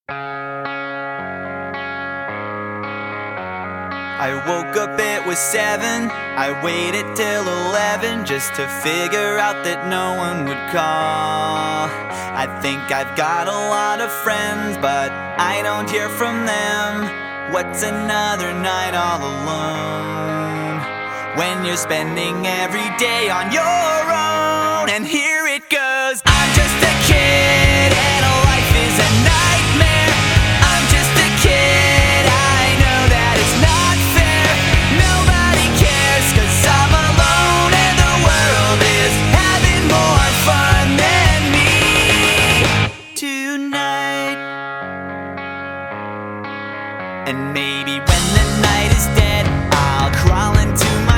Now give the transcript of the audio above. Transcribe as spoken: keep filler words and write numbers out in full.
I woke up, it was seven. I waited till eleven just to figure out that no one would call. I think I've got a lot of friends, but I don't hear from them. What's another night all alone when you're spending every day on your own? And here it goes. I'm just a kid and life is a nightmare. I'm just a kid, I know that it's not fair. Nobody cares 'cause I'm alone and the world is having more fun than me tonight. And maybe when the night is dead, I'll crawl into my